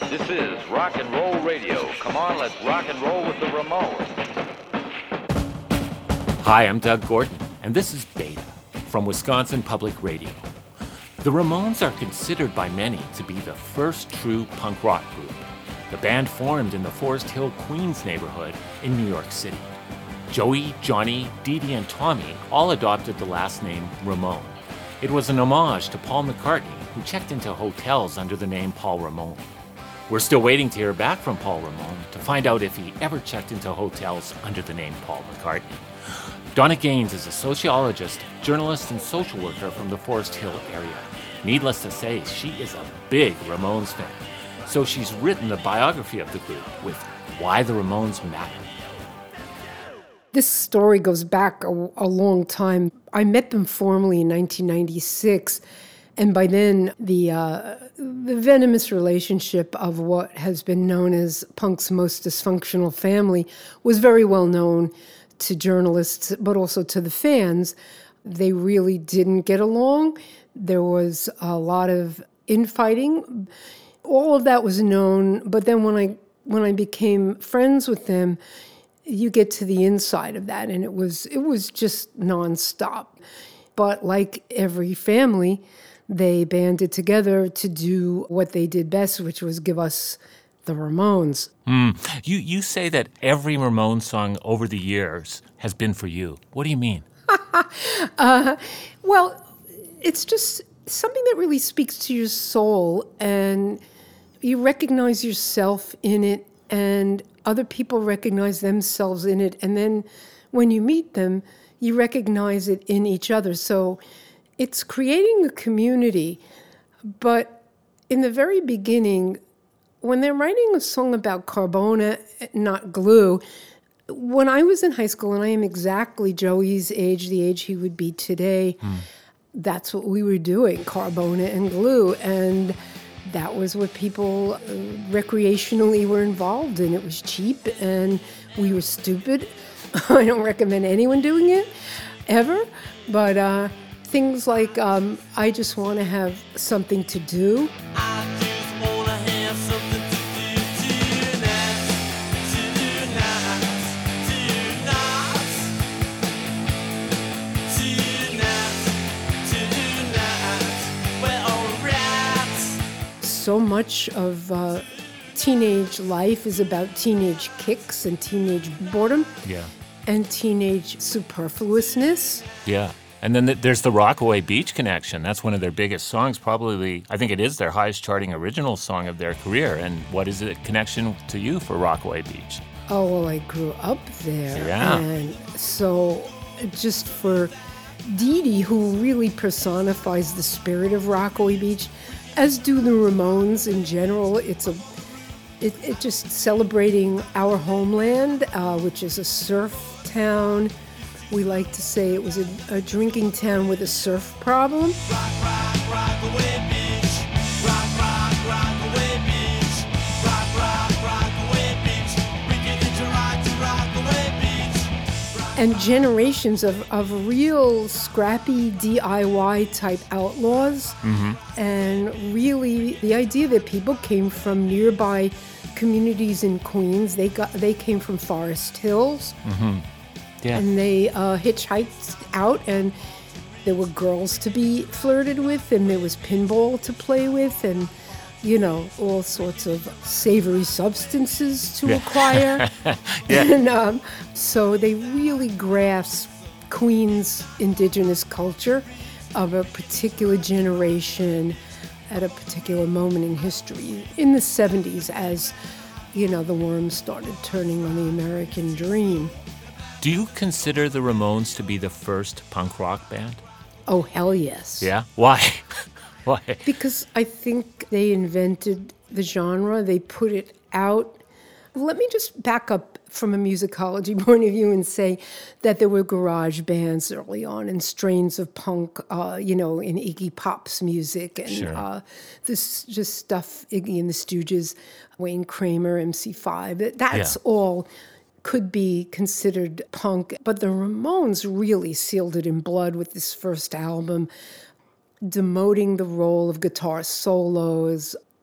This is Rock and Roll Radio. Come on, let's rock and roll with the Ramones. Hi, I'm Doug Gordon, and this is Beta from Wisconsin Public Radio. The Ramones are considered by many to be the first true punk rock group. The band formed in the Forest Hill, Queens neighborhood in New York City. Joey, Johnny, Dee Dee, and Tommy all adopted the last name Ramone. It was an homage to Paul McCartney, who checked into hotels under the name Paul Ramone. We're still waiting to hear back from Paul Ramone to find out if he ever checked into hotels under the name Paul McCartney. Donna Gaines is a sociologist, journalist, and social worker from the Forest Hill area. Needless to say, she is a big Ramones fan. So she's written the biography of the group with Why the Ramones Matter. This story goes back a long time. I met them formally in 1996. And by then, the venomous relationship of what has been known as punk's most dysfunctional family was very well known to journalists, but also to the fans. They really didn't get along. There was a lot of infighting. All of that was known. But then when I became friends with them, you get to the inside of that, and it was just nonstop. But like every family, they banded together to do what they did best, which was give us the Ramones. You say that every Ramones song over the years has been for you. What do you mean? Well, it's just something that really speaks to your soul, and you recognize yourself in it, and other people recognize themselves in it. And then when you meet them, you recognize it in each other. So it's creating a community. But in the very beginning, when they're writing a song about Carbona, not glue, when I was in high school, and I am exactly Joey's age, the age he would be today, that's what we were doing, Carbona and glue. And that was what people recreationally were involved in. It was cheap, and we were stupid. I don't recommend anyone doing it, ever. But things like, I just want to have something to do. So much of teenage life is about teenage kicks and teenage boredom. Yeah. And teenage superfluousness. Yeah. And then there's the Rockaway Beach connection. That's one of their biggest songs, probably, I think it is their highest charting original song of their career. And what is the connection to you for Rockaway Beach? Oh, well, I grew up there. Yeah. And so just for Dee Dee, who really personifies the spirit of Rockaway Beach, as do the Ramones in general, it's just celebrating our homeland, which is a surf town. We like to say it was a drinking town with a surf problem. Rock, rock, Rockaway Beach. Rock, rock, Rockaway Beach. Rock, rock, Rockaway Beach. We can hitch a ride to Rockaway Beach. And generations of real scrappy DIY type outlaws. Mm-hmm. And really the idea that people came from nearby communities in Queens. They came from Forest Hills. Mm-hmm. Yeah. And they hitchhiked out, and there were girls to be flirted with, and there was pinball to play with, and, all sorts of savory substances to acquire. Yeah. And so they really grasped Queens' indigenous culture of a particular generation at a particular moment in history in the 70s as, the worms started turning on the American dream. Do you consider the Ramones to be the first punk rock band? Oh, hell yes. Yeah? Why? Why? Because I think they invented the genre. They put it out. Let me just back up from a musicology point of view and say that there were garage bands early on and strains of punk, in Iggy Pop's music and Sure. This just stuff, Iggy and the Stooges, Wayne Kramer, MC5. That's all could be considered punk, but the Ramones really sealed it in blood with this first album, demoting the role of guitar solos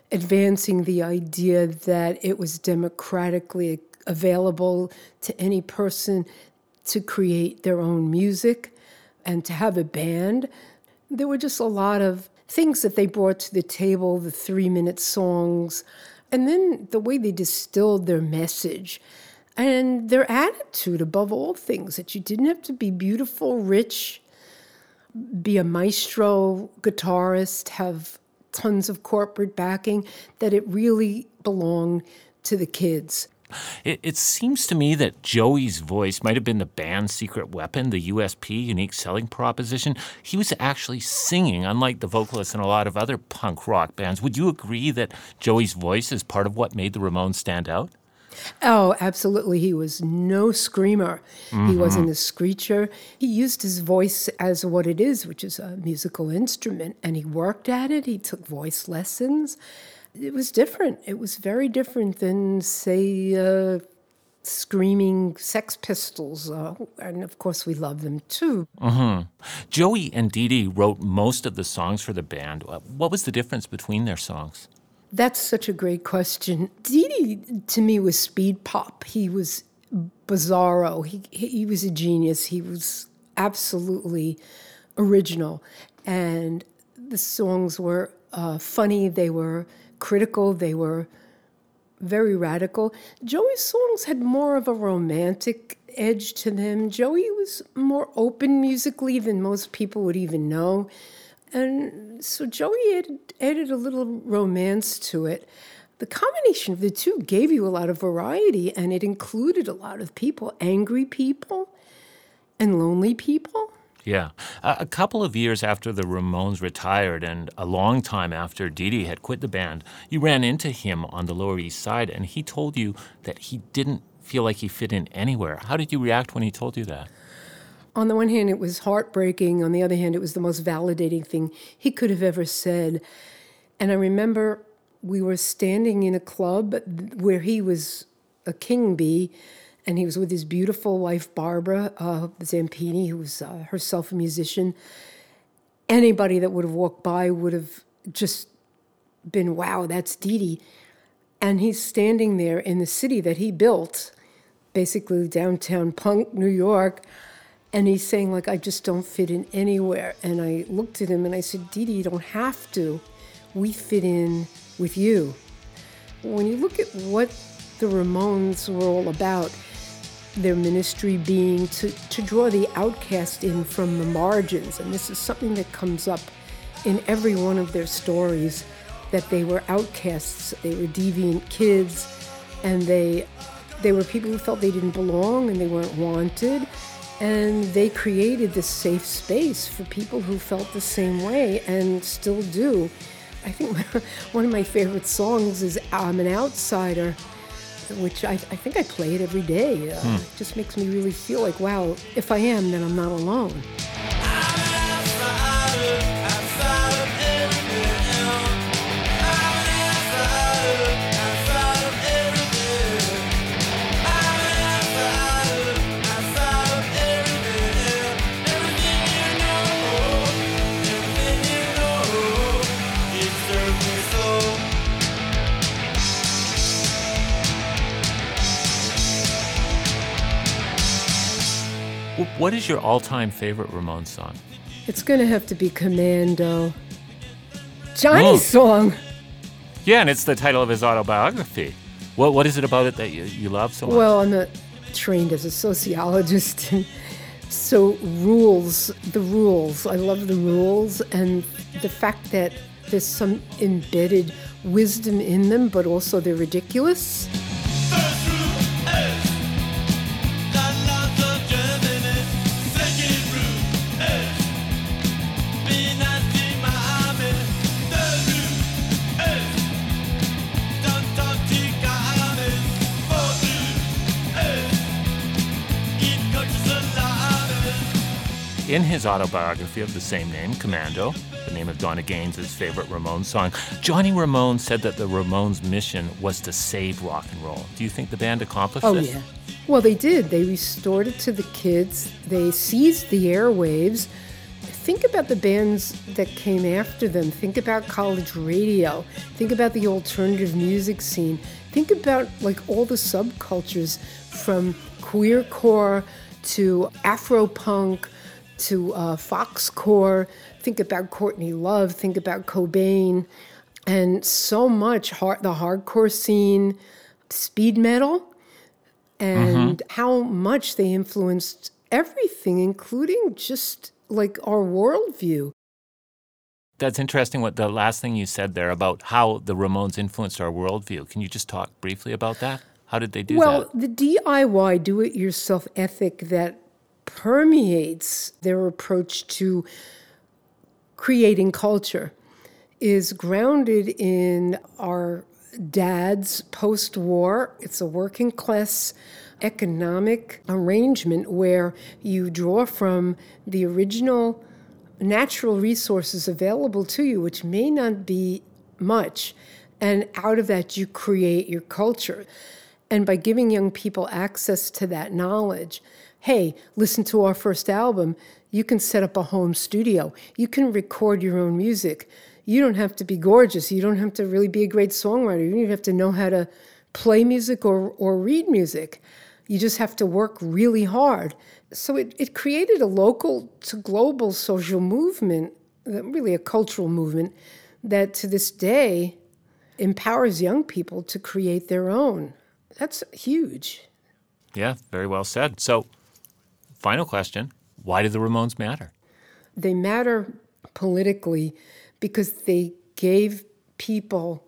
advancing the idea that it was democratically available to any person to create their own music and to have a band. There were just a lot of things that they brought to the table, the 3-minute songs, and then the way they distilled their message and their attitude above all things, that you didn't have to be beautiful, rich, be a maestro guitarist, have tons of corporate backing, that it really belonged to the kids. It seems to me that Joey's voice might have been the band's secret weapon, the USP, unique selling proposition. He was actually singing, unlike the vocalists in a lot of other punk rock bands. Would you agree that Joey's voice is part of what made the Ramones stand out? Oh, absolutely. He was no screamer. He wasn't a screecher. He used his voice as what it is, which is a musical instrument, and he worked at it. He took voice lessons. It was different. It was very different than, say, screaming Sex Pistols. And, of course, we love them, too. Joey and Dee Dee wrote most of the songs for the band. What was the difference between their songs? That's such a great question. Dee Dee, to me, was speed pop. He was bizarro. He was a genius. He was absolutely original. And the songs were funny. They were critical. They were very radical. Joey's songs had more of a romantic edge to them. Joey was more open musically than most people would even know. And so Joey added a little romance to it. The combination of the two gave you a lot of variety, and it included a lot of people, angry people and lonely people. Yeah. A couple of years after the Ramones retired and a long time after Dee Dee had quit the band, you ran into him on the Lower East Side, and he told you that he didn't feel like he fit in anywhere. How did you react when he told you that? On the one hand, it was heartbreaking. On the other hand, it was the most validating thing he could have ever said. And I remember we were standing in a club where he was a king bee, and he was with his beautiful wife, Barbara Zampini, who was herself a musician. Anybody that would have walked by would have just been, wow, that's Dee Dee. And he's standing there in the city that he built, basically downtown punk New York, and he's saying, like, I just don't fit in anywhere. And I looked at him and I said, Dee Dee, you don't have to. We fit in with you. When you look at what the Ramones were all about, their ministry being to draw the outcast in from the margins. And this is something that comes up in every one of their stories, that they were outcasts, they were deviant kids, and they were people who felt they didn't belong and they weren't wanted. And they created this safe space for people who felt the same way and still do. I think one of my favorite songs is I'm an Outsider, which I think I play it every day. It just makes me really feel like, wow, if I am, then I'm not alone. What is your all-time favorite Ramones song? It's going to have to be Commando. Johnny's song. Yeah, and it's the title of his autobiography. What is it about it that you love so much? Well, I'm not trained as a sociologist, and so the rules. I love the rules, and the fact that there's some embedded wisdom in them, but also they're ridiculous. In his autobiography of the same name, Commando, the name of Donna Gaines's favorite Ramones song, Johnny Ramone said that the Ramones' mission was to save rock and roll. Do you think the band accomplished this? Oh, yeah. Well, they did. They restored it to the kids. They seized the airwaves think about the bands that came after them. Think about college radio. Think about the alternative music scene. Think about like all the subcultures from queercore to Afro-punk to foxcore. Think about Courtney Love. Think about Cobain. And so much, the hardcore scene, speed metal, and how much they influenced everything, including just like our worldview. That's interesting what the last thing you said there about how the Ramones influenced our worldview. Can you just talk briefly about that? How did they do that? Well, the DIY, do-it-yourself ethic that permeates their approach to creating culture is grounded in our dad's post-war. It's a working class economic arrangement where you draw from the original natural resources available to you, which may not be much, and out of that you create your culture. And by giving young people access to that knowledge, hey, listen to our first album, you can set up a home studio, you can record your own music. You don't have to be gorgeous, you don't have to really be a great songwriter, you don't even have to know how to play music or read music. You just have to work really hard. So it created a local to global social movement, really a cultural movement, that to this day empowers young people to create their own. That's huge. Yeah, very well said. So, final question, why do the Ramones matter? They matter politically because they gave people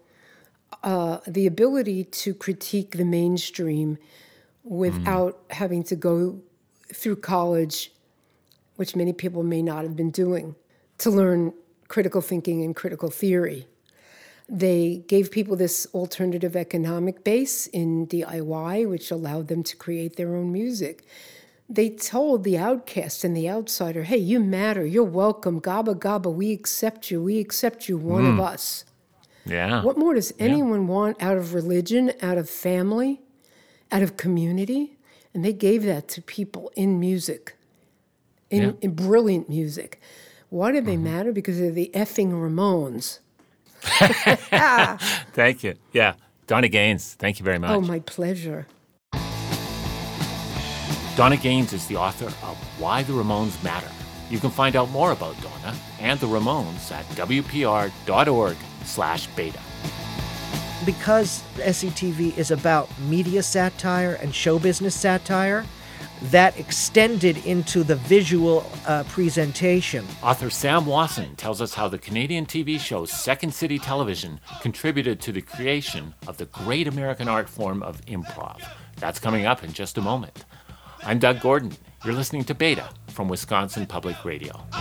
the ability to critique the mainstream without having to go through college, which many people may not have been doing, to learn critical thinking and critical theory. They gave people this alternative economic base in DIY, which allowed them to create their own music. They told the outcast and the outsider, hey, you matter, you're welcome, gabba gabba, we accept you, one of us. Yeah. What more does anyone want out of religion, out of family, out of community? And they gave that to people in music, in brilliant music. Why did they matter? Because they're the effing Ramones. Thank you. Yeah. Donna Gaines, thank you very much. Oh, my pleasure. Donna Gaines is the author of Why the Ramones Matter. You can find out more about Donna and the Ramones at wpr.org/beta. Because SCTV is about media satire and show business satire, that extended into the visual presentation. Author Sam Wasson tells us how the Canadian TV show Second City Television contributed to the creation of the great American art form of improv. That's coming up in just a moment. I'm Doug Gordon. You're listening to Beta from Wisconsin Public Radio.